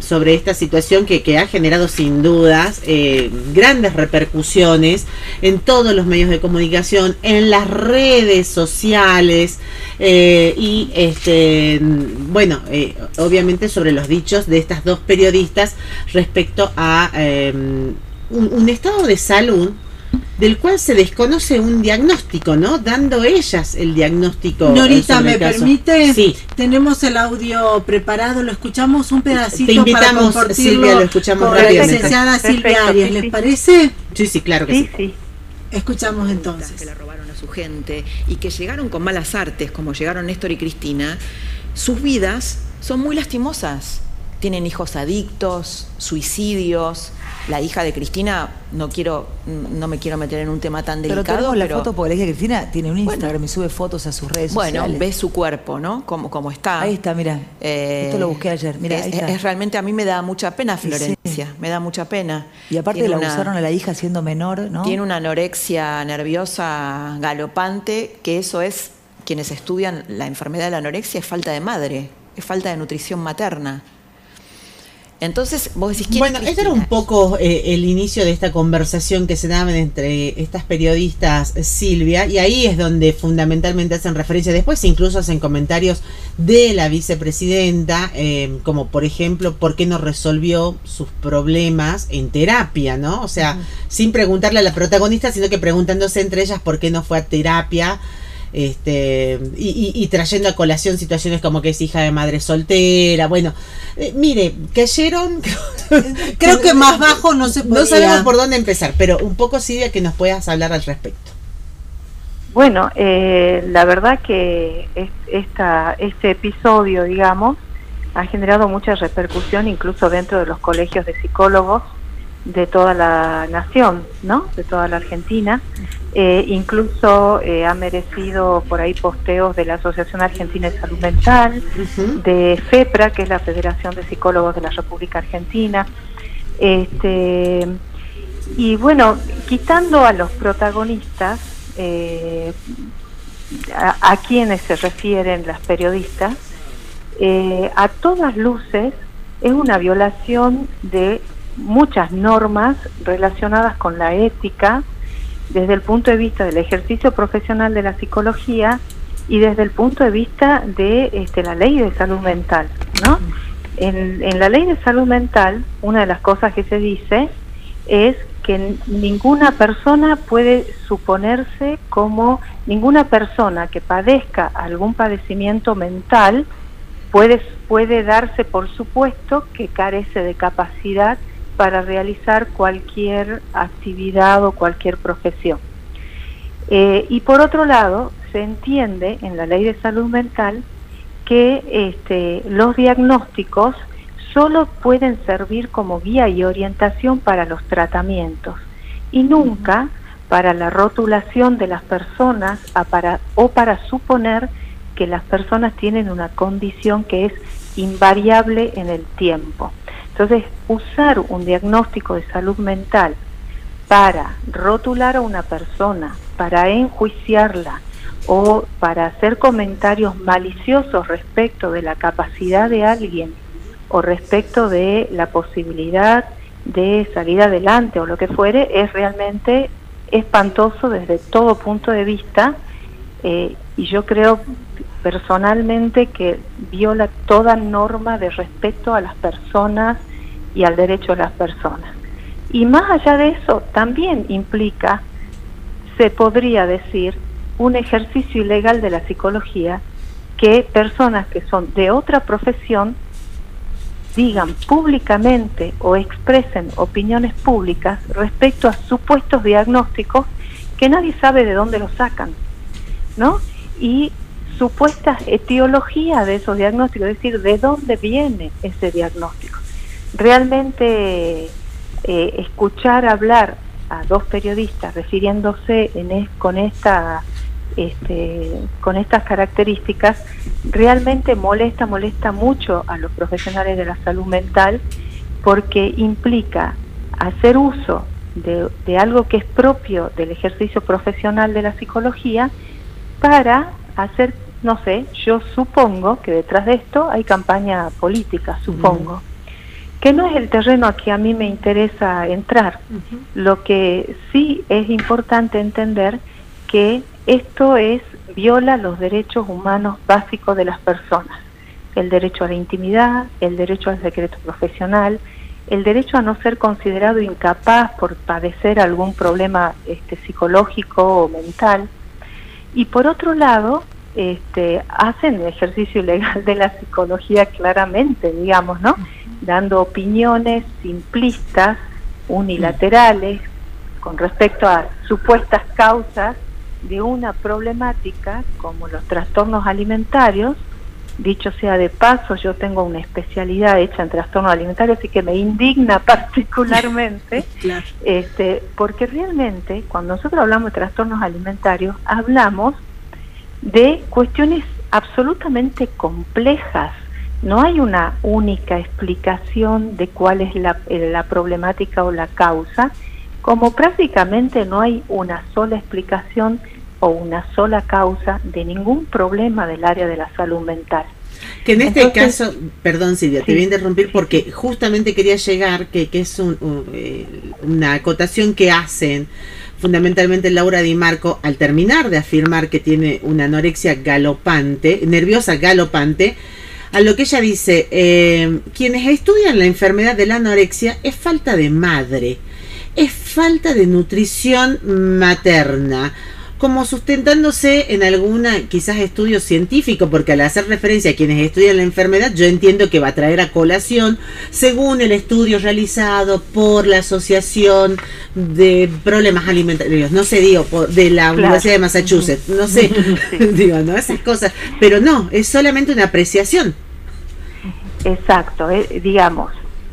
sobre esta situación que ha generado sin dudas grandes repercusiones en todos los medios de comunicación, en las redes sociales y bueno, obviamente sobre los dichos de estas dos periodistas respecto a un estado de salud del cual se desconoce un diagnóstico, ¿no? Dando ellas el diagnóstico. Norita, ¿me permite? Sí. Tenemos el audio preparado, lo escuchamos un pedacito. Te invitamos, para compartirlo, Silvia, lo escuchamos con la rápidamente. licenciada Silvia Perfecto, Arias, sí, ¿les sí. parece? Sí, sí, claro que sí. Sí. Escuchamos entonces. Que la robaron a su gente y que llegaron con malas artes, como llegaron Néstor y Cristina, sus vidas son muy lastimosas. Tienen hijos adictos, suicidios. La hija de Cristina, no me quiero meter en un tema tan delicado. Pero tenemos la foto porque la hija de Cristina tiene un Instagram y sube fotos a sus redes sociales. Bueno, ve su cuerpo, ¿no? Como está. Ahí está, mira. Esto lo busqué ayer. Mira, ahí está. Es realmente, a mí me da mucha pena, Florencia. Sí. Me da mucha pena. Y aparte la abusaron a la hija siendo menor, ¿no? Tiene una anorexia nerviosa galopante, que eso es, quienes estudian la enfermedad de la anorexia, es falta de madre, es falta de nutrición materna. Entonces, vos decís, ¿quién bueno, es este era un poco el inicio de esta conversación que se daba entre estas periodistas, Silvia, y ahí es donde fundamentalmente hacen referencia, después incluso hacen comentarios de la vicepresidenta, como por ejemplo, ¿por qué no resolvió sus problemas en terapia, no? O sea, sin preguntarle a la protagonista, sino que preguntándose entre ellas por qué no fue a terapia. Y trayendo a colación situaciones como que es hija de madre soltera. Bueno, mire, cayeron. Creo que más bajo no se podía. No sabemos por dónde empezar, pero un poco, Silvia, que nos puedas hablar al respecto. Bueno, la verdad que este episodio, digamos, ha generado mucha repercusión incluso dentro de los colegios de psicólogos de toda la nación, ¿no? De toda la Argentina. Incluso ha merecido por ahí posteos de la Asociación Argentina de Salud Mental, de FEPRA, que es la Federación de Psicólogos de la República Argentina. Y bueno, quitando a los protagonistas, a quienes se refieren las periodistas, a todas luces es una violación de muchas normas relacionadas con la ética desde el punto de vista del ejercicio profesional de la psicología y desde el punto de vista de la ley de salud mental, ¿no? En la ley de salud mental, una de las cosas que se dice es que ninguna persona puede suponerse como ninguna persona que padezca algún padecimiento mental puede darse por supuesto que carece de capacidad para realizar cualquier actividad o cualquier profesión. Y por otro lado, se entiende en la ley de salud mental que los diagnósticos solo pueden servir como guía y orientación para los tratamientos y nunca para la rotulación de las personas o para suponer que las personas tienen una condición que es invariable en el tiempo. Entonces, usar un diagnóstico de salud mental para rotular a una persona, para enjuiciarla o para hacer comentarios maliciosos respecto de la capacidad de alguien o respecto de la posibilidad de salir adelante o lo que fuere, es realmente espantoso desde todo punto de vista, y yo creo personalmente que viola toda norma de respeto a las personas y al derecho de las personas. Y más allá de eso, también implica, se podría decir, un ejercicio ilegal de la psicología, que personas que son de otra profesión digan públicamente o expresen opiniones públicas respecto a supuestos diagnósticos que nadie sabe de dónde los sacan, ¿no? Y supuestas etiologías de esos diagnósticos, es decir, de dónde viene ese diagnóstico. Realmente escuchar hablar a dos periodistas refiriéndose con estas características realmente molesta mucho a los profesionales de la salud mental, porque implica hacer uso de algo que es propio del ejercicio profesional de la psicología para hacer, no sé, yo supongo que detrás de esto hay campaña política, supongo, que no es el terreno que a mí me interesa entrar. Lo que sí es importante entender que esto viola los derechos humanos básicos de las personas. El derecho a la intimidad, el derecho al secreto profesional, el derecho a no ser considerado incapaz por padecer algún problema psicológico o mental. Y por otro lado, hacen el ejercicio ilegal de la psicología claramente, digamos, ¿no? Dando opiniones simplistas, unilaterales, con respecto a supuestas causas de una problemática como los trastornos alimentarios. Dicho sea de paso, yo tengo una especialidad hecha en trastornos alimentarios, así que me indigna particularmente, Claro. Porque realmente cuando nosotros hablamos de trastornos alimentarios, hablamos de cuestiones absolutamente complejas. No hay una única explicación de cuál es la problemática o la causa, como prácticamente no hay una sola explicación o una sola causa de ningún problema del área de la salud mental. Que en este Entonces, caso, perdón Silvia, te sí. voy a interrumpir porque justamente quería llegar, que es una acotación que hacen fundamentalmente Laura Di Marco al terminar de afirmar que tiene una anorexia nerviosa galopante, a lo que ella dice, quienes estudian la enfermedad de la anorexia es falta de madre, es falta de nutrición materna, como sustentándose en alguna quizás estudio científico, porque al hacer referencia a quienes estudian la enfermedad, yo entiendo que va a traer a colación, según el estudio realizado por la Asociación de Problemas Alimentarios, no sé, digo, de la Universidad de Massachusetts, no sé, digo, no, esas cosas, pero no, es solamente una apreciación. Exacto, digamos,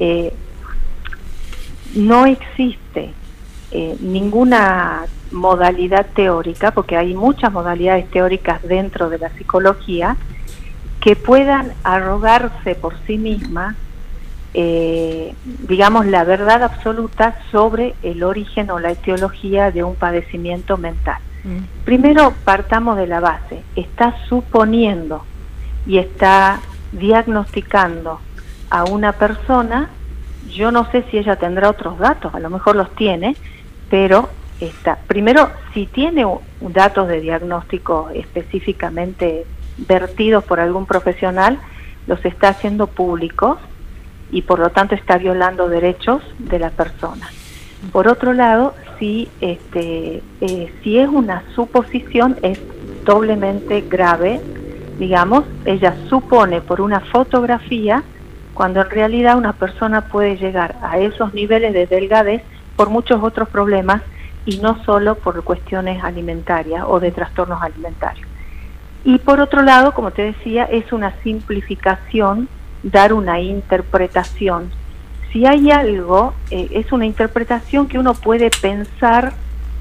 no existe ninguna modalidad teórica, porque hay muchas modalidades teóricas dentro de la psicología, que puedan arrogarse por sí mismas, digamos, la verdad absoluta sobre el origen o la etiología de un padecimiento mental. Primero partamos de la base, está suponiendo y está diagnosticando a una persona. Yo no sé si ella tendrá otros datos, a lo mejor los tiene, pero primero, si tiene datos de diagnóstico específicamente vertidos por algún profesional, los está haciendo públicos y por lo tanto está violando derechos de la persona. Por otro lado, si es una suposición, es doblemente grave, digamos. Ella supone por una fotografía, cuando en realidad una persona puede llegar a esos niveles de delgadez por muchos otros problemas y no solo por cuestiones alimentarias o de trastornos alimentarios. Y por otro lado, como te decía, es una simplificación, dar una interpretación. Si hay algo, es una interpretación que uno puede pensar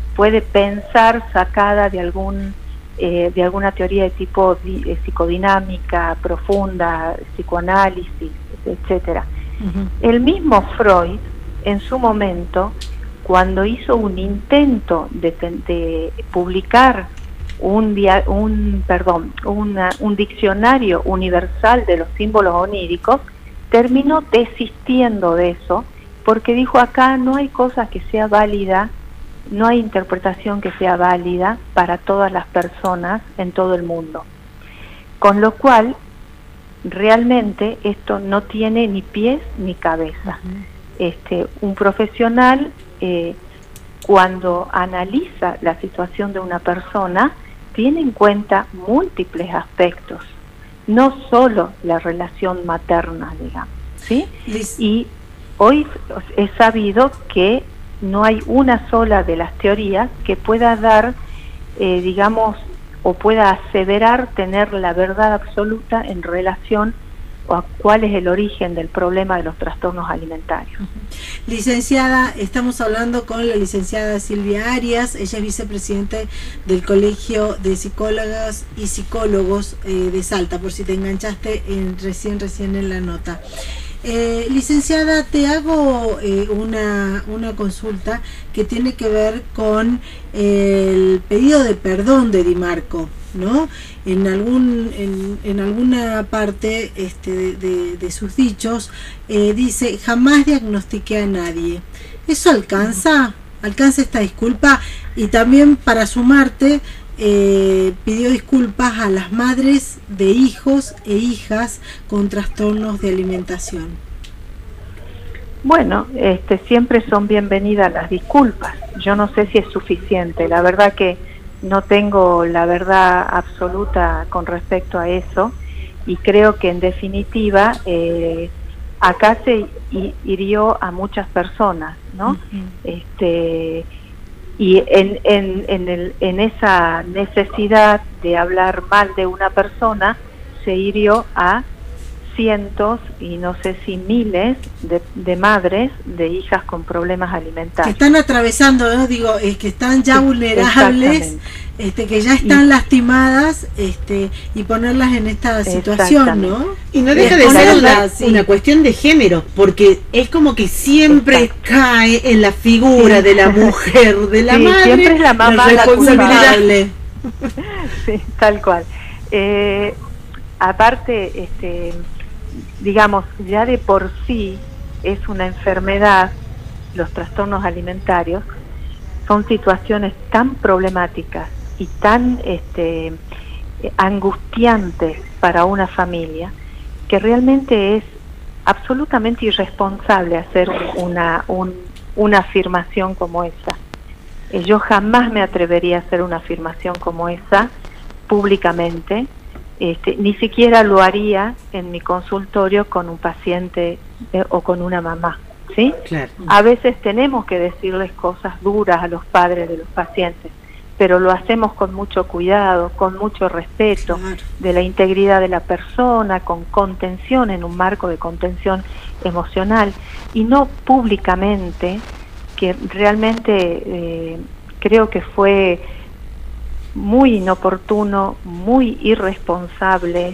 sacada de alguna teoría de tipo psicodinámica profunda, psicoanálisis, etcétera. El mismo Freud, en su momento, cuando hizo un intento de publicar un diccionario universal de los símbolos oníricos, terminó desistiendo de eso, porque dijo: acá no hay cosa que sea válida, no hay interpretación que sea válida para todas las personas en todo el mundo. Con lo cual, realmente esto no tiene ni pies ni cabeza. Un profesional, cuando analiza la situación de una persona, tiene en cuenta múltiples aspectos, no solo la relación materna, digamos, ¿sí? Y hoy es sabido que no hay una sola de las teorías que pueda dar, digamos, o pueda aseverar tener la verdad absoluta en relación a cuál es el origen del problema de los trastornos alimentarios. Licenciada, estamos hablando con la licenciada Silvia Arias. Ella es vicepresidente del Colegio de Psicólogas y Psicólogos de Salta, por si te enganchaste recién en la nota. Licenciada, te hago una consulta que tiene que ver con el pedido de perdón de Di Marco. ¿no? En alguna parte de sus dichos dice: jamás diagnostiqué a nadie. ¿Eso alcanza esta disculpa? Y también, para sumarte, pidió disculpas a las madres de hijos e hijas con trastornos de alimentación. Bueno, siempre son bienvenidas las disculpas. Yo no sé si es suficiente. La verdad que no tengo la verdad absoluta con respecto a eso, y creo que en definitiva acá se hirió a muchas personas, ¿no? Y en esa necesidad de hablar mal de una persona se hirió a cientos y no sé si miles de madres de hijas con problemas alimentarios. Que están atravesando, ¿no? Digo, que están ya vulnerables, que ya están lastimadas, y ponerlas en esta situación, ¿no? Y no deja de ser una cuestión de género, porque es como que siempre cae en la figura de la mujer, de la madre, siempre es la mamá la responsabilidad. Sí, tal cual. Aparte, digamos, ya de por sí es una enfermedad, los trastornos alimentarios son situaciones tan problemáticas y tan angustiantes para una familia, que realmente es absolutamente irresponsable hacer una afirmación como esa. Yo jamás me atrevería a hacer una afirmación como esa públicamente. Ni siquiera lo haría en mi consultorio con un paciente o con una mamá, ¿sí? Claro. A veces tenemos que decirles cosas duras a los padres de los pacientes, pero lo hacemos con mucho cuidado, con mucho respeto de la integridad de la persona, con contención, en un marco de contención emocional, y no públicamente, que realmente creo que fue muy inoportuno, muy irresponsable,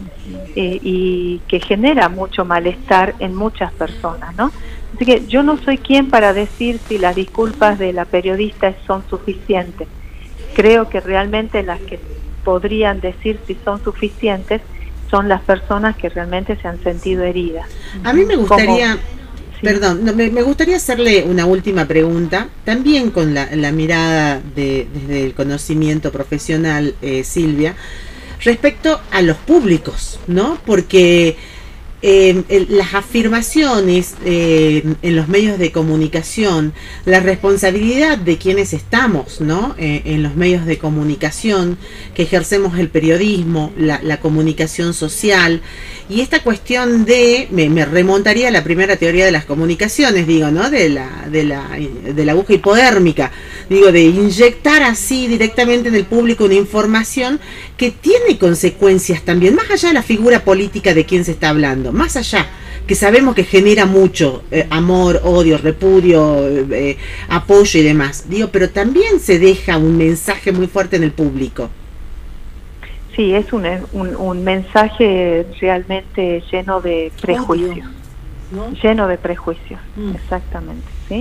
y que genera mucho malestar en muchas personas, ¿no? Así que yo no soy quien para decir si las disculpas de la periodista son suficientes. Creo que realmente las que podrían decir si son suficientes son las personas que realmente se han sentido heridas. A mí me gustaría... Perdón, me gustaría hacerle una última pregunta, también con la mirada desde el conocimiento profesional, Silvia, respecto a los públicos, ¿no? Porque las afirmaciones en los medios de comunicación, la responsabilidad de quienes estamos, ¿no? En los medios de comunicación, que ejercemos el periodismo, la comunicación social, y esta cuestión me remontaría a la primera teoría de las comunicaciones, digo, ¿no? De la aguja hipodérmica, digo, de inyectar así directamente en el público una información que tiene consecuencias también, más allá de la figura política de quien se está hablando, más allá, que sabemos que genera mucho amor, odio, repudio, apoyo y demás, digo, pero también se deja un mensaje muy fuerte en el público. Sí, es un mensaje realmente lleno de prejuicios, ¿no? Lleno de prejuicios, exactamente, ¿sí?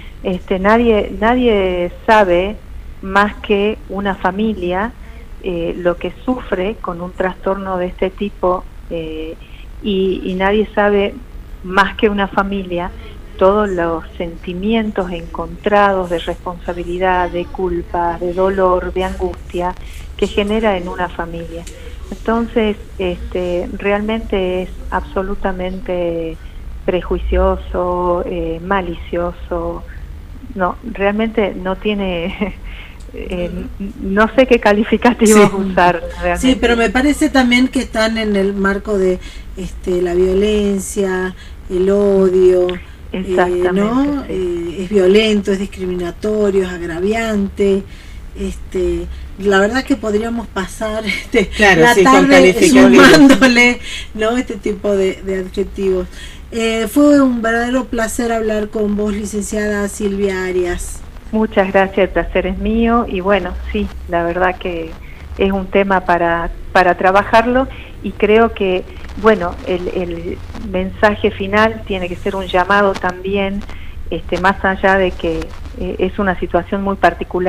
Nadie sabe más que una familia lo que sufre con un trastorno de este tipo, y nadie sabe más que una familia todos los sentimientos encontrados de responsabilidad, de culpa, de dolor, de angustia que genera en una familia. Entonces, realmente es absolutamente prejuicioso, malicioso. No, realmente no tiene... no sé qué calificativos usar realmente. Sí, pero me parece también que están en el marco de la violencia, el odio, ¿no? Es violento, es discriminatorio, es agraviante. La verdad que podríamos pasar la tarde sumándole, ¿no? Este tipo de adjetivos. Fue un verdadero placer hablar con vos, licenciada Silvia Arias. Muchas gracias, el placer es mío, y bueno, sí, la verdad que es un tema para trabajarlo, y creo que, bueno, el mensaje final tiene que ser un llamado también, más allá de que es una situación muy particular,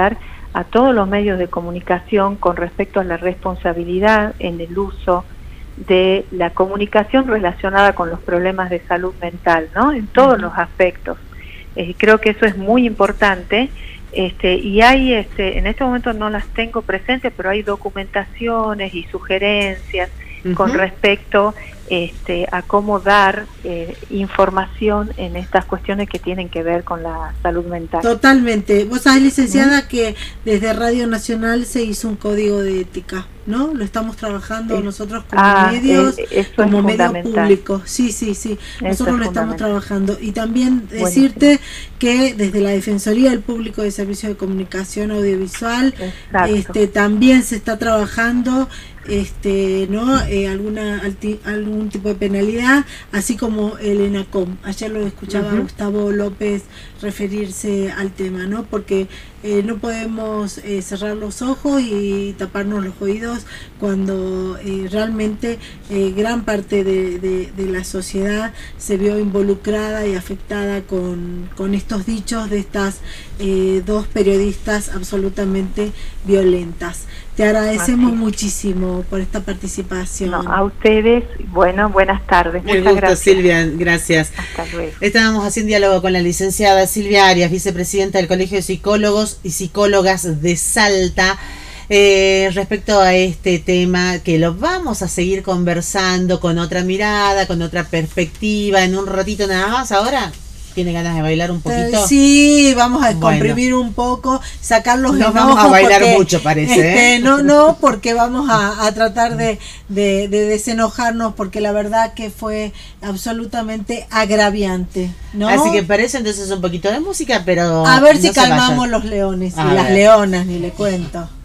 a todos los medios de comunicación con respecto a la responsabilidad en el uso de la comunicación relacionada con los problemas de salud mental, ¿no? En todos los aspectos. Creo que eso es muy importante. Y hay, en este momento no las tengo presentes, pero hay documentaciones y sugerencias con respecto a cómo dar información en estas cuestiones que tienen que ver con la salud mental. Totalmente. Vos sabés, licenciada, que desde Radio Nacional se hizo un código de ética, ¿no? Lo estamos trabajando nosotros como medios, como medio público. Sí, nosotros lo estamos trabajando. Y también decirte que desde la Defensoría del Público de Servicios de Comunicación Audiovisual también se está trabajando algún tipo de penalidad, así como el ENACOM. Ayer lo escuchaba Gustavo López referirse al tema, ¿no? Porque no podemos cerrar los ojos y taparnos los oídos cuando realmente gran parte de la sociedad se vio involucrada y afectada con estos dichos de estas dos periodistas absolutamente violentas. Te agradecemos muchísimo por esta participación. No, a ustedes, buenas tardes. Muchas gracias, Silvia, gracias. Hasta luego. Estábamos haciendo diálogo con la licenciada Silvia Arias, vicepresidenta del Colegio de Psicólogos y Psicólogas de Salta, respecto a este tema que lo vamos a seguir conversando con otra mirada, con otra perspectiva, en un ratito nada más. Ahora, ¿tiene ganas de bailar un poquito? Sí, vamos a descomprimir un poco, sacar los enojos. Vamos a bailar mucho, parece. No, porque vamos a tratar de desenojarnos, porque la verdad que fue absolutamente agraviante, ¿no? Así que parece entonces un poquito de música, pero a ver si calmamos los leones y las leonas, ni le cuento.